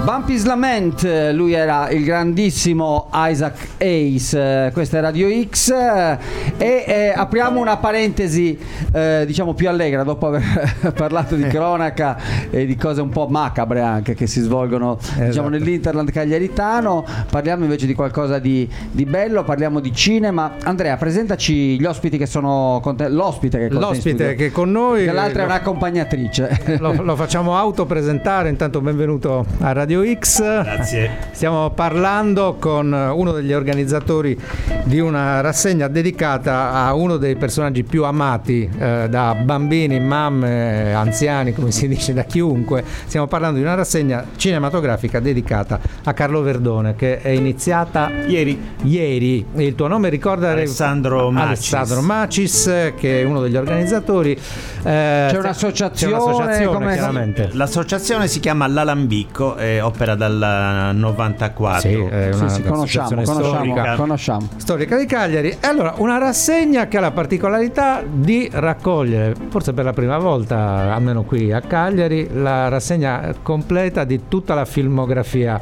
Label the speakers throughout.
Speaker 1: Bumpy's Lament, lui era il grandissimo Isaac Hayes, questa è Radio X e apriamo una parentesi diciamo più allegra dopo aver parlato di cronaca e di cose un po' macabre anche che si svolgono diciamo nell'Interland cagliaritano. Parliamo invece di qualcosa di bello, parliamo di cinema. Andrea, presentaci gli ospiti che sono con te, l'ospite che è con noi, che l'altra è un'accompagnatrice.
Speaker 2: Lo facciamo autopresentare. Intanto benvenuto a Radio X.
Speaker 3: Grazie.
Speaker 2: Stiamo parlando con uno degli organizzatori di una rassegna dedicata a uno dei personaggi più amati da bambini, mamme, anziani, come si dice, da chiunque. Stiamo parlando di una rassegna cinematografica dedicata a Carlo Verdone, che è iniziata ieri. Il tuo nome ricorda?
Speaker 3: Alessandro
Speaker 2: Macis, che è uno degli organizzatori.
Speaker 1: C'è un'associazione
Speaker 2: chiaramente.
Speaker 3: L'associazione si chiama L'Alambico e opera dal 94.
Speaker 2: Sì, è una
Speaker 1: conosciamo.
Speaker 2: Storica di Cagliari. E allora, una rassegna che ha la particolarità di raccogliere, forse per la prima volta, almeno qui a Cagliari, la rassegna completa di tutta la filmografia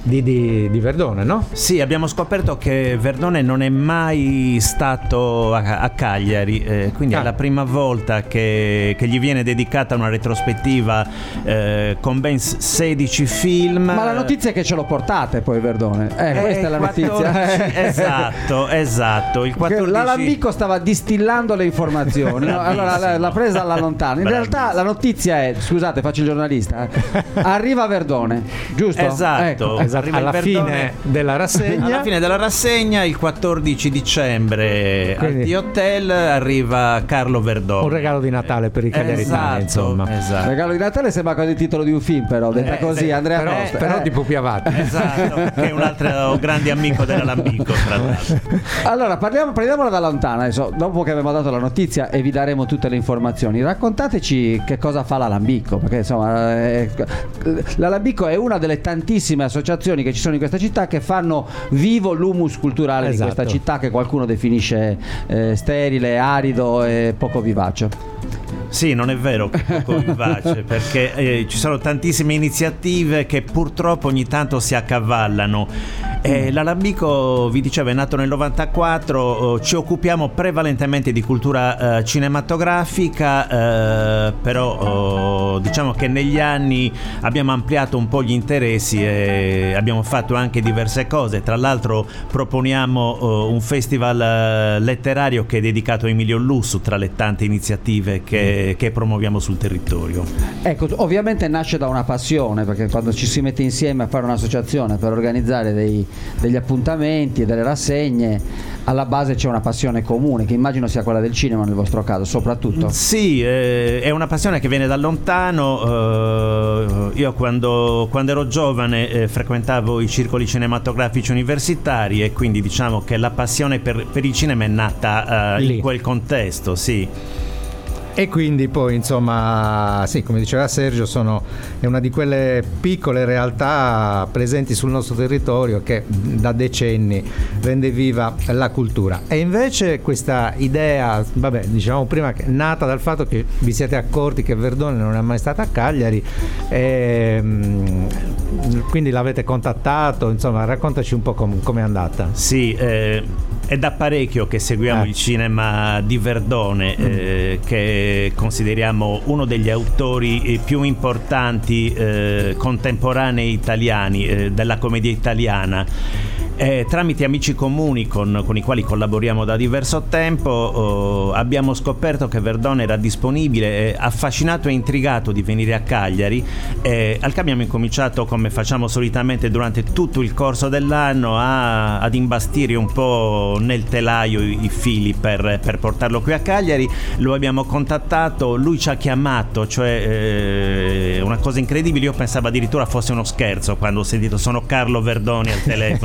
Speaker 2: di Verdone, no?
Speaker 3: Sì, abbiamo scoperto che Verdone non è mai stato a Cagliari, quindi è la prima volta che gli viene dedicata una retrospettiva con ben 16 film.
Speaker 1: Ma la notizia è che ce lo portate poi Verdone. Questa è la
Speaker 3: 14,
Speaker 1: notizia.
Speaker 3: Esatto. Il 14...
Speaker 1: L'Alambico stava distillando le informazioni, no? Allora l'ha presa alla lontana. In realtà la notizia è, scusate, faccio il giornalista, arriva Verdone, giusto?
Speaker 3: Esatto.
Speaker 2: Alla fine della rassegna.
Speaker 3: Alla fine della rassegna, il 14 dicembre, quindi, al T-Hotel arriva Carlo Verdone.
Speaker 2: Un regalo di Natale per i cagliaritani, insomma.
Speaker 3: Esatto.
Speaker 1: Regalo di Natale sembra quasi il titolo di un film, però detta così,
Speaker 3: sì,
Speaker 1: Andrea
Speaker 2: però di Pupi Avati.
Speaker 3: Esatto, che è un altro grande amico dell'Alambico, tra l'altro.
Speaker 1: Allora, prendiamola da lontana adesso, dopo che abbiamo dato la notizia e vi daremo tutte le informazioni. Raccontateci che cosa fa l'Alambico, perché insomma l'Alambico è una delle tantissime associazioni che ci sono in questa città che fanno vivo l'humus culturale di questa città che qualcuno definisce sterile, arido e poco vivace.
Speaker 3: Sì, non è vero che è poco vivace, perché ci sono tantissime iniziative che purtroppo ogni tanto si accavallano. L'Alambico, vi dicevo, è nato nel 94, ci occupiamo prevalentemente di cultura cinematografica, però diciamo che negli anni abbiamo ampliato un po' gli interessi e abbiamo fatto anche diverse cose. Tra l'altro proponiamo un festival letterario che è dedicato a Emilio Lussu, tra le tante iniziative che promuoviamo sul territorio.
Speaker 1: Ecco, ovviamente nasce da una passione, perché quando ci si mette insieme a fare un'associazione per organizzare degli appuntamenti e delle rassegne, alla base c'è una passione comune, che immagino sia quella del cinema nel vostro caso, soprattutto.
Speaker 3: Sì, è una passione che viene da lontano. Io quando ero giovane frequentavo i circoli cinematografici universitari e quindi diciamo che la passione per il cinema è nata in quel contesto, sì.
Speaker 2: E quindi poi insomma, sì, come diceva Sergio, è una di quelle piccole realtà presenti sul nostro territorio che da decenni rende viva la cultura. E invece questa idea, dicevamo prima, che è nata dal fatto che vi siete accorti che Verdone non è mai stata a Cagliari e quindi l'avete contattato, insomma, raccontaci un po' com'è andata.
Speaker 3: Sì, è da parecchio che seguiamo il cinema di Verdone, che consideriamo uno degli autori più importanti contemporanei italiani della commedia italiana. Tramite amici comuni con i quali collaboriamo da diverso tempo abbiamo scoperto che Verdone era disponibile, affascinato e intrigato di venire a Cagliari, al che abbiamo incominciato, come facciamo solitamente durante tutto il corso dell'anno, ad imbastire un po' nel telaio i fili per portarlo qui a Cagliari. Lo abbiamo contattato, lui ci ha chiamato, cioè una cosa incredibile, io pensavo addirittura fosse uno scherzo quando ho sentito "sono Carlo Verdone" al telefono.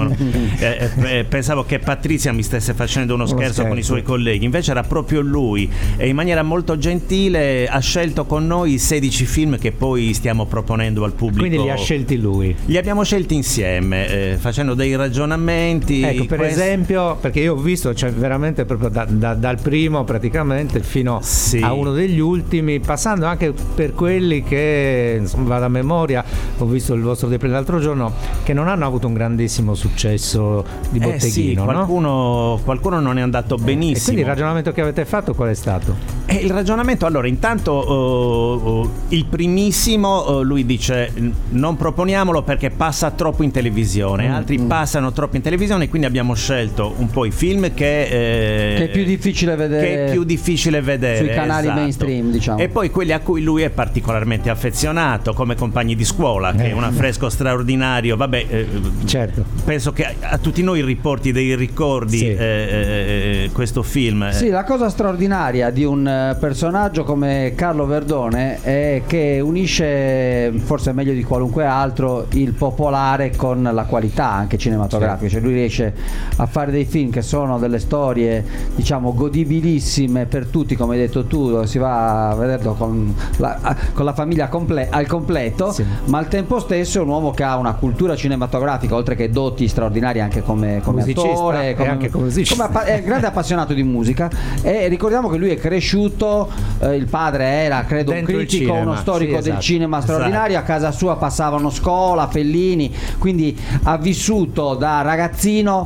Speaker 3: Pensavo che Patrizia mi stesse facendo uno scherzo con i suoi colleghi, invece era proprio lui, e in maniera molto gentile ha scelto con noi 16 film che poi stiamo proponendo al pubblico.
Speaker 2: Quindi li ha scelti lui?
Speaker 3: Li abbiamo scelti insieme, facendo dei ragionamenti.
Speaker 2: Ecco, per esempio, perché io ho visto, cioè, veramente proprio dal primo praticamente fino a uno degli ultimi, passando anche per quelli che, insomma, vado a memoria, ho visto il vostro Depre l'altro giorno, che non hanno avuto un grandissimo successo di botteghino,
Speaker 3: qualcuno non è andato benissimo.
Speaker 2: E quindi il ragionamento che avete fatto qual è stato?
Speaker 3: Il ragionamento, allora, intanto il primissimo, lui dice non proponiamolo perché passa troppo in televisione, altri passano troppo in televisione, quindi abbiamo scelto un po' i film che
Speaker 1: è più difficile vedere sui canali mainstream, diciamo.
Speaker 3: E poi quelli a cui lui è particolarmente affezionato, come Compagni di scuola, che è un affresco straordinario. Vabbè,
Speaker 2: certo,
Speaker 3: penso che a tutti noi riporti dei ricordi questo film.
Speaker 1: Sì, la cosa straordinaria di un personaggio come Carlo Verdone è che unisce, forse meglio di qualunque altro, il popolare con la qualità anche cinematografica. Cioè lui riesce a fare dei film che sono delle storie, diciamo, godibilissime per tutti, come hai detto tu, si va a vederlo con la famiglia al completo, ma al tempo stesso è un uomo che ha una cultura cinematografica, oltre che doti straordinari anche come attore, è grande appassionato di musica. E ricordiamo che lui è cresciuto, il padre era, credo,
Speaker 2: dentro
Speaker 1: un critico, uno storico del cinema straordinario. A casa sua passavano Scola, Fellini, quindi ha vissuto da ragazzino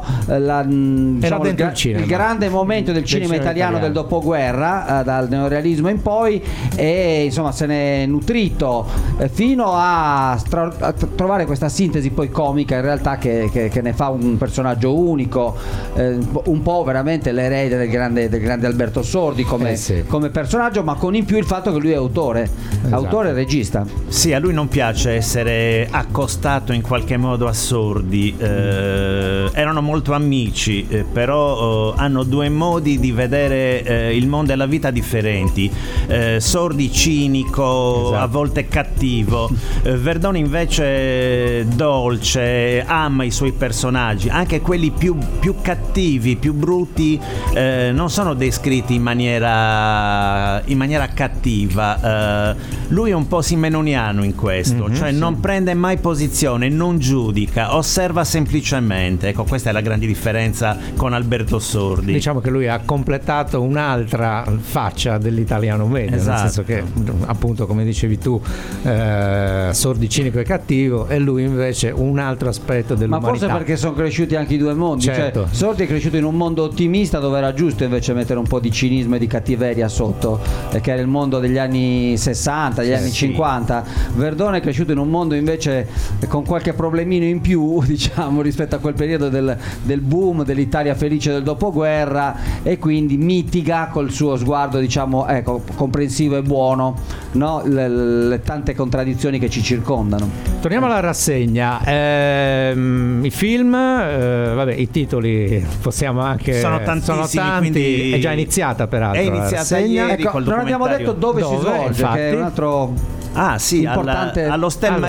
Speaker 1: il grande momento del cinema italiano del dopoguerra, dal neorealismo in poi, e insomma se ne è nutrito fino a trovare questa sintesi poi comica, in realtà, che ne fa un personaggio unico, un po' veramente l'erede del grande Alberto Sordi come personaggio, ma con in più il fatto che lui è autore e regista.
Speaker 3: Sì, a lui non piace essere accostato in qualche modo a Sordi. Erano molto amici, però hanno due modi di vedere il mondo e la vita differenti. Sordi cinico, a volte cattivo, Verdone invece dolce, ama i suoi personaggi, anche quelli più cattivi, più brutti, non sono descritti in maniera cattiva. Lui è un po' simenoniano in questo, cioè non prende mai posizione, non giudica, osserva semplicemente. Ecco, questa è la grande differenza con Alberto Sordi.
Speaker 2: Diciamo che lui ha completato un'altra faccia dell'italiano medio, nel senso che, appunto, come dicevi tu, Sordi cinico e cattivo, e lui invece un altro aspetto dell'umanità.
Speaker 1: Ma forse perché sono cresciuti anche i due mondi,
Speaker 2: certo.
Speaker 1: Cioè, Sordi è cresciuto in un mondo ottimista dove era giusto invece mettere un po' di cinismo e di cattiveria sotto, che era il mondo degli anni 60, degli anni 50. Verdone è cresciuto in un mondo invece con qualche problemino in più, diciamo, rispetto a quel periodo del boom dell'Italia felice del dopoguerra, e quindi mitiga col suo sguardo, diciamo, comprensivo e buono, no? Le tante contraddizioni che ci circondano.
Speaker 2: Torniamo alla rassegna. I film, i titoli possiamo anche,
Speaker 3: sono tantissimi,
Speaker 2: tanti,
Speaker 3: quindi
Speaker 2: è già iniziata peraltro.
Speaker 3: È iniziata ieri,
Speaker 1: non abbiamo detto dove si svolge, infatti, che è un altro importante,
Speaker 3: allo Stel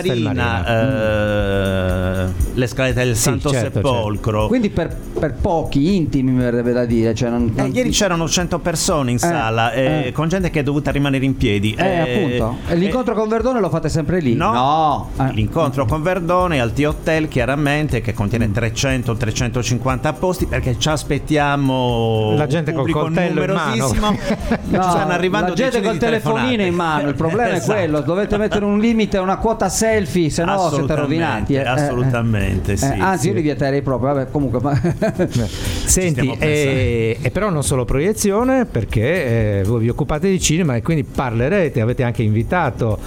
Speaker 3: Marina, le scalette del Santo Sepolcro.
Speaker 1: Certo. Quindi per pochi intimi, mi verrebbe da dire, cioè
Speaker 3: ieri c'erano 100 persone in sala, con gente che è dovuta rimanere in piedi,
Speaker 1: appunto. L'incontro con Verdone lo fate sempre lì?
Speaker 3: No. L'incontro con Verdone al T-Hotel, chiaramente, che contiene 300-350 posti, perché ci aspettiamo
Speaker 2: la gente col coltello in mano.
Speaker 3: Stanno arrivando
Speaker 1: la gente col telefonino in mano. Il problema è quello, dovete mettere un limite a una quota selfie, se no siete rovinati.
Speaker 3: Assolutamente, sì.
Speaker 1: Anzi, io li vieterei proprio. Vabbè, comunque.
Speaker 2: Senti, e però non solo proiezione, perché voi vi occupate di cinema e quindi parlerete, avete anche invitato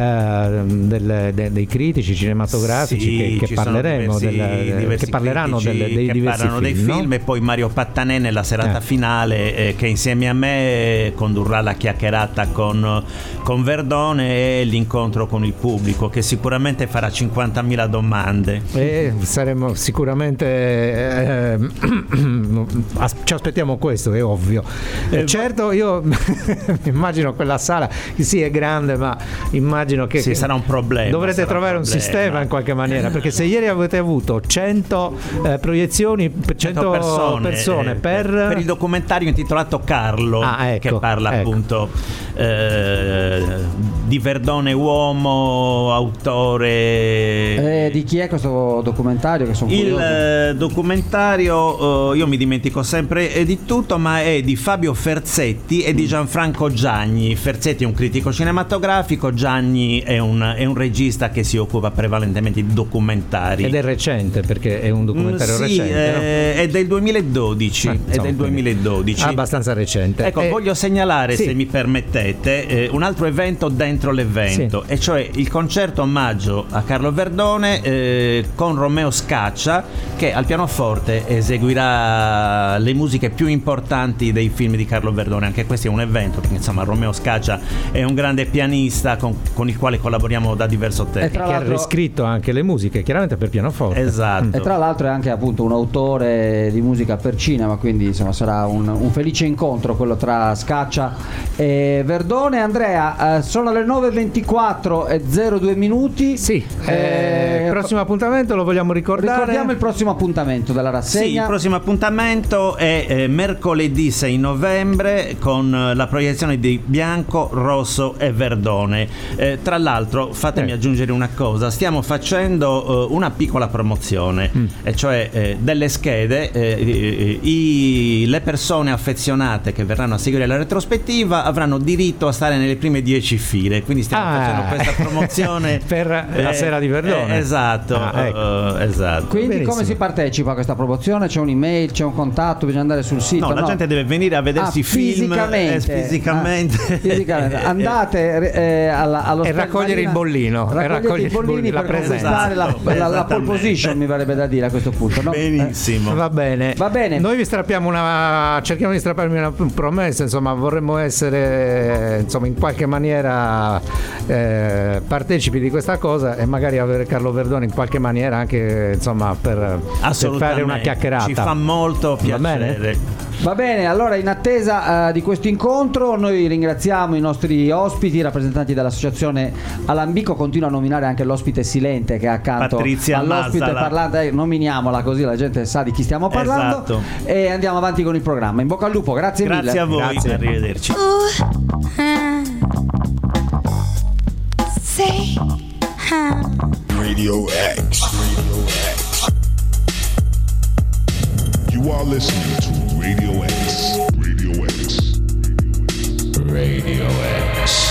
Speaker 2: dei critici cinematografici che parleremo che parleranno dei diversi film,
Speaker 3: no? E poi Mario Pattanè nella serata finale, che insieme a me condurrà la chiacchierata con Verdone e l'incontro con il pubblico, che sicuramente farà 50.000 domande grande.
Speaker 2: E saremo sicuramente ci aspettiamo questo, è ovvio. Certo, io immagino quella sala, sì, è grande, ma immagino che
Speaker 3: sì, sarà un problema.
Speaker 2: Dovrete trovare un sistema in qualche maniera, perché se ieri avete avuto 100 proiezioni, 100 persone per
Speaker 3: il documentario intitolato Carlo,
Speaker 2: ecco,
Speaker 3: che parla appunto di Verdone uomo, autore.
Speaker 1: Di chi è questo documentario? Che sono
Speaker 3: il documentario, io mi dimentico sempre di tutto, ma è di Fabio Ferzetti e di Gianfranco Gianni. Ferzetti è un critico cinematografico, Gianni è un regista che si occupa prevalentemente di documentari.
Speaker 2: Ed è recente, perché è un documentario recente, no?
Speaker 3: È del 2012. È del 2012.
Speaker 2: Abbastanza recente.
Speaker 3: Ecco, voglio segnalare, se mi permettete, un altro evento dentro l'evento, e cioè il concerto omaggio a Carlo Verdone con Romeo Scaccia, che al pianoforte eseguirà le musiche più importanti dei film di Carlo Verdone. Anche questo è un evento, perché insomma Romeo Scaccia è un grande pianista con il quale collaboriamo da diverso tempo.
Speaker 2: Che ha riscritto anche le musiche, chiaramente per pianoforte.
Speaker 3: Esatto.
Speaker 1: E tra l'altro è anche appunto un autore di musica per cinema, quindi insomma sarà un felice incontro quello tra Scaccia e Verdone. Andrea, sono le 9:24 e 02 minuti.
Speaker 2: Sì, il prossimo appuntamento lo vogliamo ricordare?
Speaker 1: Ricordiamo il prossimo appuntamento della rassegna.
Speaker 3: Sì, il prossimo appuntamento è mercoledì 6 novembre con la proiezione di Bianco, Rosso e Verdone. Tra l'altro, fatemi aggiungere una cosa: stiamo facendo una piccola promozione, e cioè delle schede. Le persone affezionate che verranno a seguire la retrospettiva avranno diritto a stare nelle prime 10 file, quindi stiamo facendo questa promozione
Speaker 2: per la sera di Verdone.
Speaker 3: Esatto, esatto.
Speaker 1: Quindi
Speaker 2: benissimo.
Speaker 1: come si partecipa a questa promozione? C'è un'email, c'è un contatto, bisogna andare sul sito?
Speaker 3: No, la gente deve venire a vedersi i film fisicamente.
Speaker 1: Andate allo
Speaker 2: e raccogliere il bollino,
Speaker 1: raccogliere i bollini per conquistare la pole position, mi verrebbe da dire a questo punto, no?
Speaker 3: Benissimo.
Speaker 2: Va bene. Noi vi strappiamo cerchiamo di strapparmi una promessa, insomma, vorremmo essere insomma in qualche maniera partecipi di questa cosa, e magari avere Carlo Verdone in qualche maniera anche insomma per fare una chiacchierata.
Speaker 3: Ci fa molto piacere.
Speaker 1: Va bene, allora in attesa di questo incontro noi ringraziamo i nostri ospiti, i rappresentanti dell'associazione Alambico. Continua a nominare anche l'ospite silente che è accanto
Speaker 3: Patrizia
Speaker 1: all'ospite
Speaker 3: Mazzala.
Speaker 1: Parlante, nominiamola così la gente sa di chi stiamo parlando.
Speaker 3: Esatto.
Speaker 1: E andiamo avanti con il programma. In bocca al lupo, grazie mille.
Speaker 3: Grazie a voi, arrivederci.
Speaker 4: Radio X. You are listening to Radio X. Radio X. Radio X.